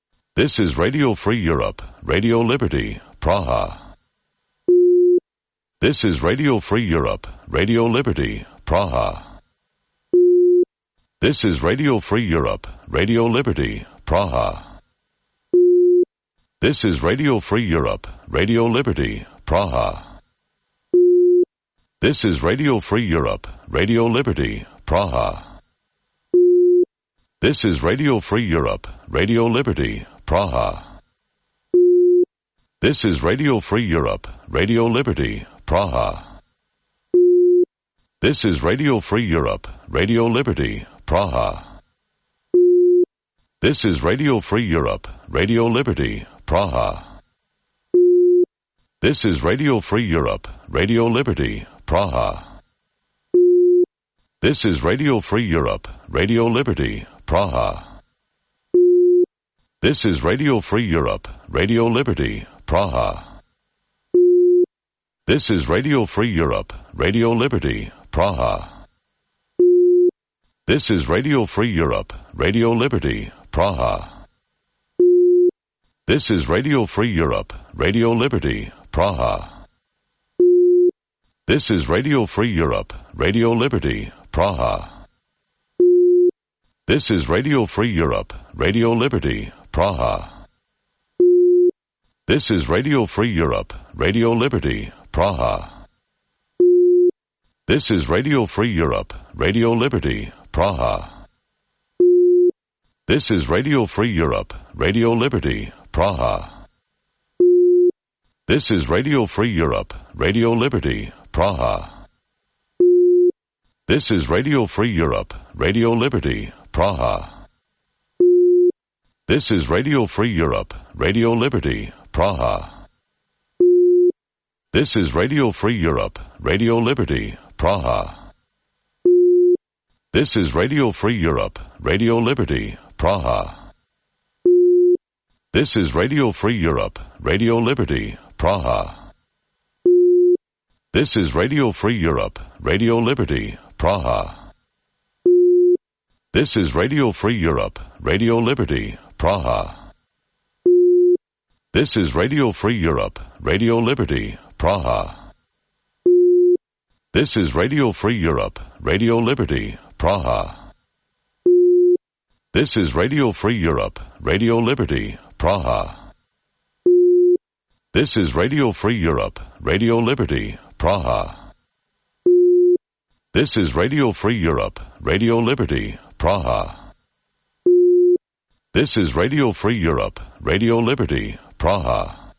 This is Radio Free Europe, Radio Liberty, Praha. This is Radio Free Europe, Radio Liberty, Praha. This is Radio Free Europe, Radio Liberty, Praha. This is Radio Free Europe, Radio Liberty, Praha. This is Radio Free Europe, Radio Liberty, Praha. This is Radio Free Europe, Radio Liberty, Praha. This is Radio Free Europe, Radio Liberty, Praha. This is Radio Free Europe, Radio Liberty, Praha. This is Radio Free Europe, Radio Liberty, Praha. This is Radio Free Europe, Radio Liberty, Praha. This is Radio Free Europe, Radio Liberty, Praha. This is Radio Free Europe, Radio Liberty, Praha. This is Radio Free Europe, Radio Liberty, Praha. This is Radio Free Europe, Radio Liberty, Praha. This is Radio Free Europe, Radio Liberty, Praha. This is Radio Free Europe, Radio Liberty, Praha. This is Radio Free Europe, Radio Liberty, Praha. This is Radio Free Europe, Radio Liberty, Praha. This is Radio Free Europe, Radio Liberty, Praha. This is Radio Free Europe, Radio Liberty, Praha. This is Radio Free Europe, Radio Liberty, Praha. This is Radio Free Europe, Radio Liberty, Praha. This is Radio Free Europe, Radio Liberty, Praha. This is Radio Free Europe, Radio Liberty, Praha. This is Radio Free Europe, Radio Liberty, Praha. This is Radio Free Europe, Radio Liberty, Praha. This is Radio Free Europe, Radio Liberty, Praha. This is Radio Free Europe, Radio Liberty, Praha. This is Radio Free Europe, Radio Liberty, Praha. This is Radio Free Europe, Radio Liberty, Praha. This is Radio Free Europe, Radio Liberty, Praha. This is Radio Free Europe, Radio Liberty, Praha. This is Radio Free Europe, Radio Liberty, Praha. This is Radio Free Europe, Radio Liberty, Praha.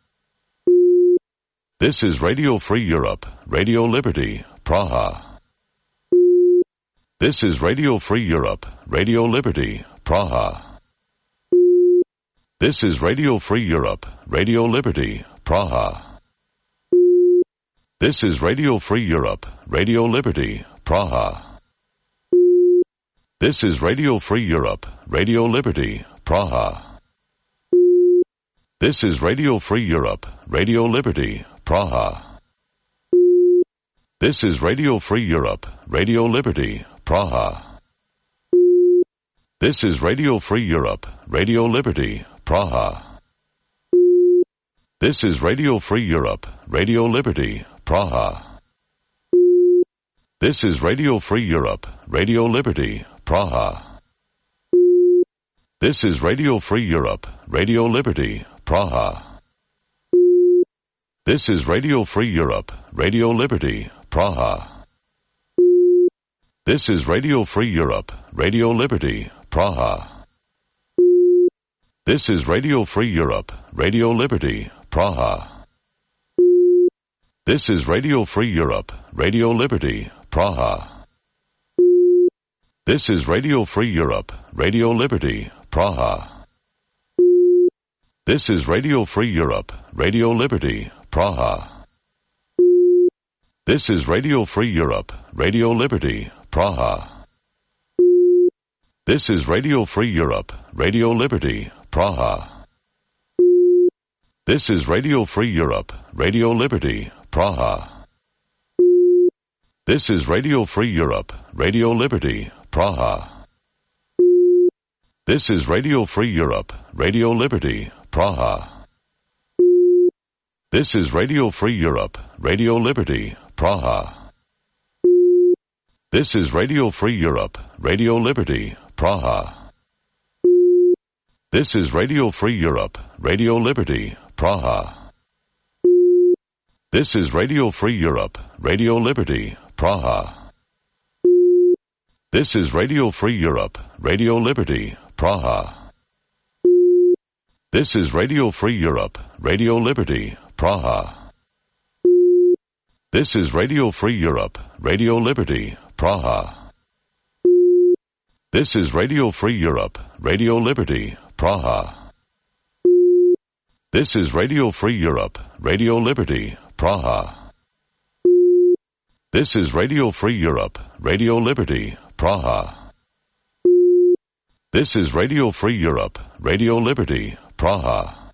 This is Radio Free Europe, Radio Liberty, Praha. This is Radio Free Europe, Radio Liberty, Praha. This is Radio Free Europe, Radio Liberty, Praha. This is Radio Free Europe, Radio Liberty, Praha. This is Radio Free Europe, Radio Liberty, Praha. This is Radio Free Europe, Radio Liberty, Praha. This is Radio Free Europe, Radio Liberty, Praha. This is Radio Free Europe, Radio Liberty, Praha. This is Radio Free Europe, Radio Liberty, Praha. This is Radio Free Europe, Radio Liberty, Praha. This is Radio Free Europe, Radio Liberty, Praha. This is Radio Free Europe, Radio Liberty, Praha. This is Radio Free Europe, Radio Liberty, Praha. This is Radio Free Europe, Radio Liberty, Praha. This is Radio Free Europe, Radio Liberty, Praha. This is Radio Free Europe, Radio Liberty, Praha. This is Radio Free Europe, Radio Liberty, Praha. This is Radio Free Europe, Radio Liberty, Praha. This is Radio Free Europe, Radio Liberty, Praha. This is Radio Free Europe, Radio Liberty, Praha. This is Radio Free Europe, Radio Liberty, Praha. This is Radio Free Europe, Radio Liberty, Praha. This is Radio Free Europe, Radio Liberty, Praha. This is Radio Free Europe, Radio Liberty, Praha. This is Radio Free Europe, Radio Liberty, Praha. This is Radio Free Europe, Radio Liberty, Praha. This is Radio Free Europe, Radio Liberty, Praha. This is Radio Free Europe, Radio Liberty, Praha. This is Radio Free Europe, Radio Liberty, Praha. This is Radio Free Europe, Radio Liberty, Praha. This is Radio Free Europe, Radio Liberty, Praha. This is Radio Free Europe, Radio Liberty, Praha. This is Radio Free Europe, Radio Liberty, Praha.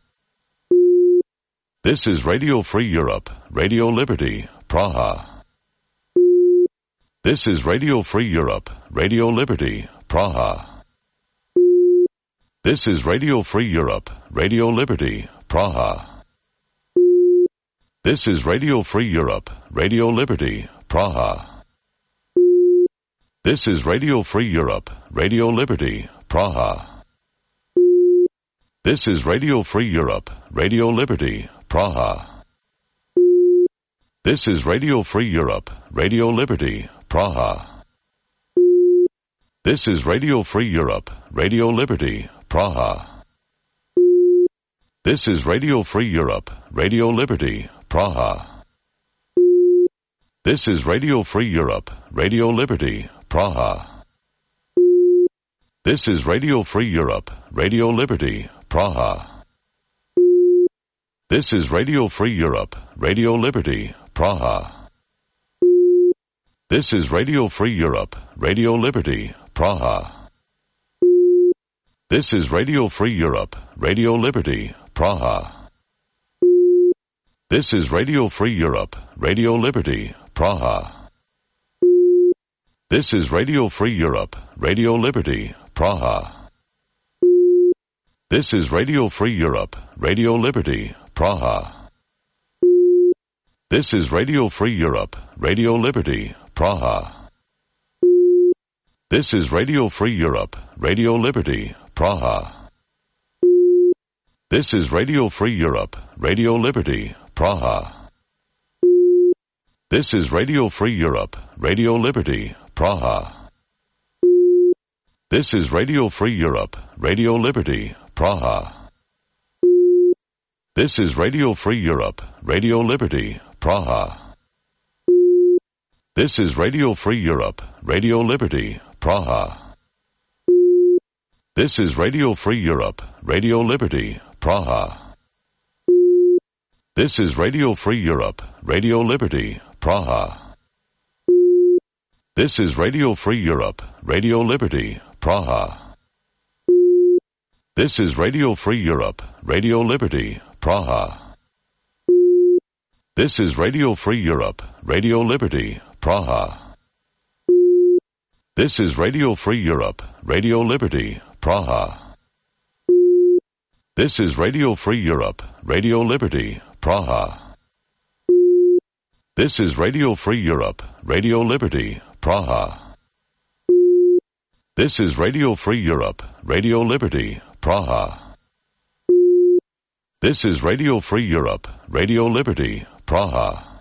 This is Radio Free Europe, Radio Liberty, Praha. This is Radio Free Europe, Radio Liberty, Praha. This is Radio Free Europe, Radio Liberty, Praha. This is Radio Free Europe, Radio Liberty, Praha. This is Radio Free Europe, Radio Liberty, Praha. This is Radio Free Europe, Radio Liberty, Praha. This is Radio Free Europe, Radio Liberty, Praha. This is Radio Free Europe, Radio Liberty, Praha. This is Radio Free Europe, Radio Liberty, Praha. This is Radio Free Europe, Radio Liberty, Praha. This is Radio Free Europe, Radio Liberty, Praha. This is Radio Free Europe, Radio Liberty, Praha. This is Radio Free Europe, Radio Liberty, Praha. This is Radio Free Europe, Radio Liberty, Praha. This is Radio Free Europe, Radio Liberty, Praha. This is Radio Free Europe, Radio Liberty, Praha. This is Radio Free Europe, Radio Liberty, Praha. This is Radio Free Europe, Radio Liberty, Praha. This is Radio Free Europe, Radio Liberty, Praha. This is Radio Free Europe, Radio Liberty, Praha. This is Radio Free Europe, Radio Liberty, Praha. This is Radio Free Europe, Radio Liberty, Praha. This is Radio Free Europe, Radio Liberty, Praha. This is Radio Free Europe, Radio Liberty, Praha. This is Radio Free Europe, Radio Liberty, Praha. This is Radio Free Europe, Radio Liberty, Praha. This is Radio Free Europe, Radio Liberty, Praha. This is Radio Free Europe, Radio Liberty, Praha. This is Radio Free Europe, Radio Liberty, Praha. This is Radio Free Europe, Radio Liberty, Praha. This is Radio Free Europe, Radio Liberty, Praha. This is Radio Free Europe, Radio Liberty, Praha. This is Radio Free Europe, Radio Liberty, Praha. This is Radio Free Europe, Radio Liberty, Praha.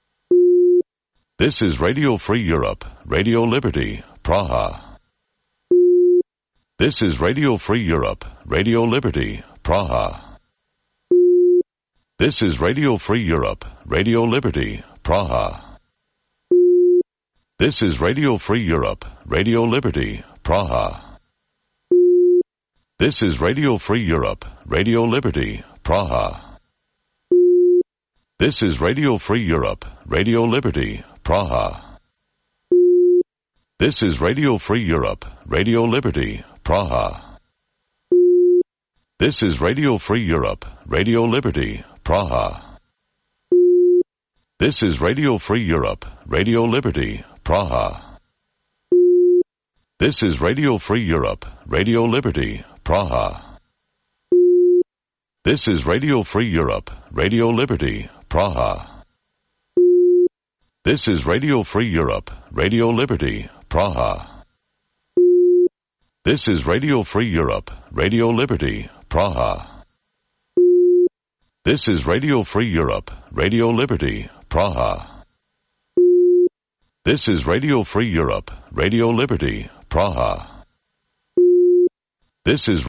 This is Radio Free Europe, Radio Liberty, Praha. This is Radio Free Europe, Radio Liberty, Praha. This is Radio Free Europe, Radio Liberty, Praha. This is Radio Free Europe, Radio Liberty, Praha. This is Radio Free Europe, Radio Liberty, Praha. This is Radio Free Europe, Radio Liberty, Praha. This is Radio Free Europe, Radio Liberty, Praha. This is Radio Free Europe, Radio Liberty, Praha. This is Radio Free Europe, Radio Liberty, Praha. This is Radio Free Europe, Radio Liberty, Praha. This is Radio Free Europe, Radio Liberty, Praha. This is Radio Free Europe, Radio Liberty, Praha. This is Radio Free Europe, Radio Liberty, Praha. This is Radio Free Europe, Radio Liberty, Praha. This is Radio Free Europe, Radio Liberty, Praha. This is